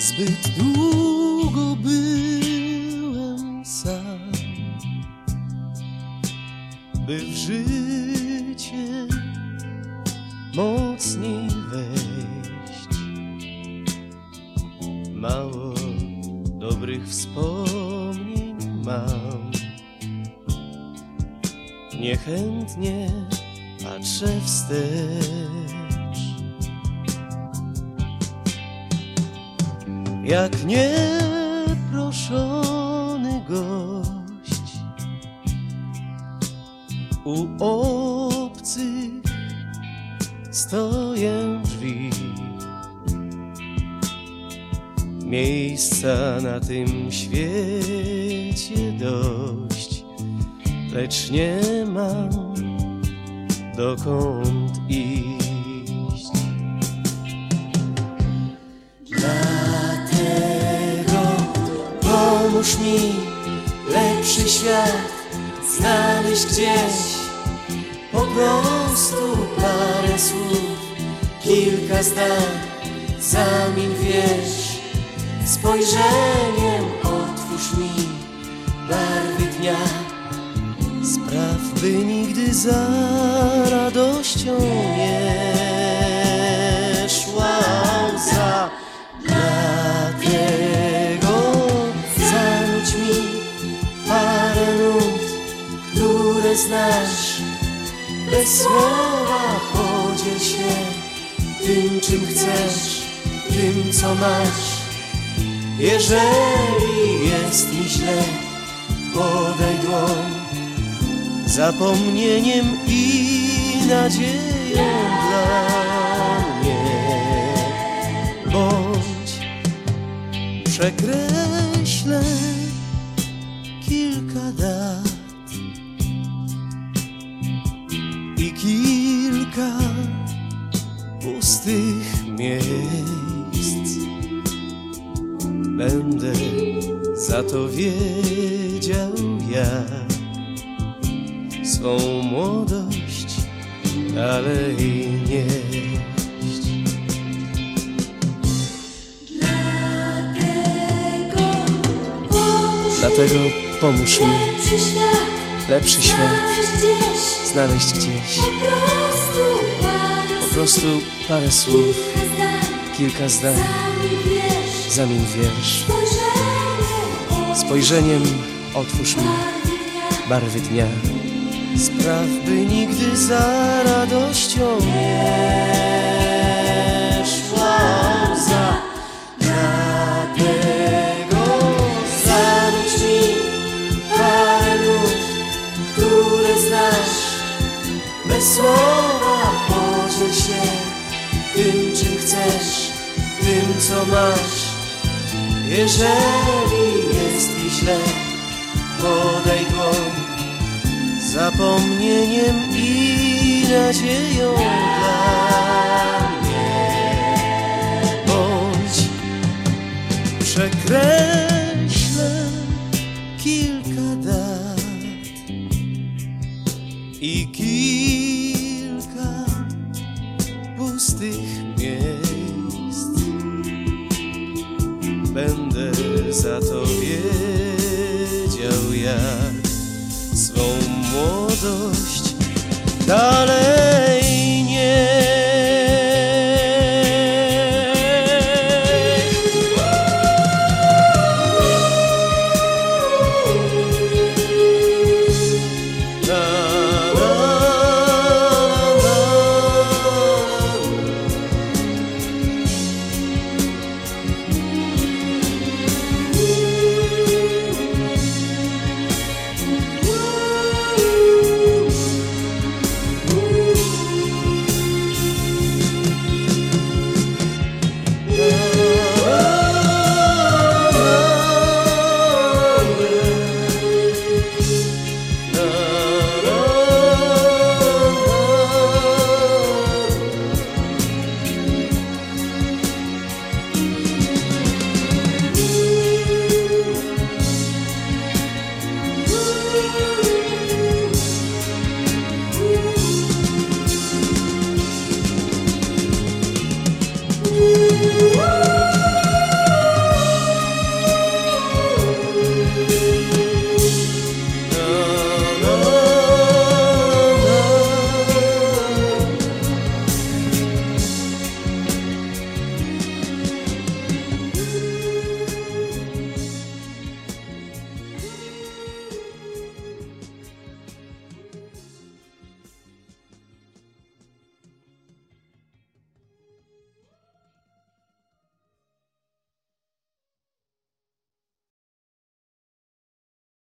Zbyt długo byłem sam, by w życie mocniej wejść. Mało dobrych wspomnień mam, niechętnie patrzę wstecz. Jak nieproszony gość u obcych stoję drzwi. Miejsca na tym świecie dość, lecz nie mam dokąd iść. Pomóż mi lepszy świat znaleźć gdzieś, po prostu parę słów, kilka zdań, zamień wiersz. Spojrzeniem otwórz mi barwy dnia, spraw, by nigdy za radością nie szła łza. Dlatego zanudź mi parę nut, które znasz. Bez słowa podziel się tym, czym chcesz, tym, co masz. Jeżeli jest mi źle, podaj dłoń, zapomnieniem i nadzieją dla mnie. Bądź przekreślę kilka dat i kilka pustych miejsc. Będę za to wiedział, jak swą młodość dalej nieść. Dlatego pomóż mi lepszy świat znaleźć gdzieś. Po prostu parę słów, kilka zdań, zamień wiersz. Spojrzeniem otwórz mi barwy dnia, spraw, by nigdy za radością nie szła łza. Dlatego zanudź mi parę nut, które znasz. Bez słowa podziel się tym, czym chcesz, tym, co masz. Jeżeli jest mi źle, podaj dłoń, zapomnieniem i nadzieją dla mnie. Bądź przekreślę kilka dat i kilka pustych miejsc. Będę za to wiedział, jak swą młodość dalej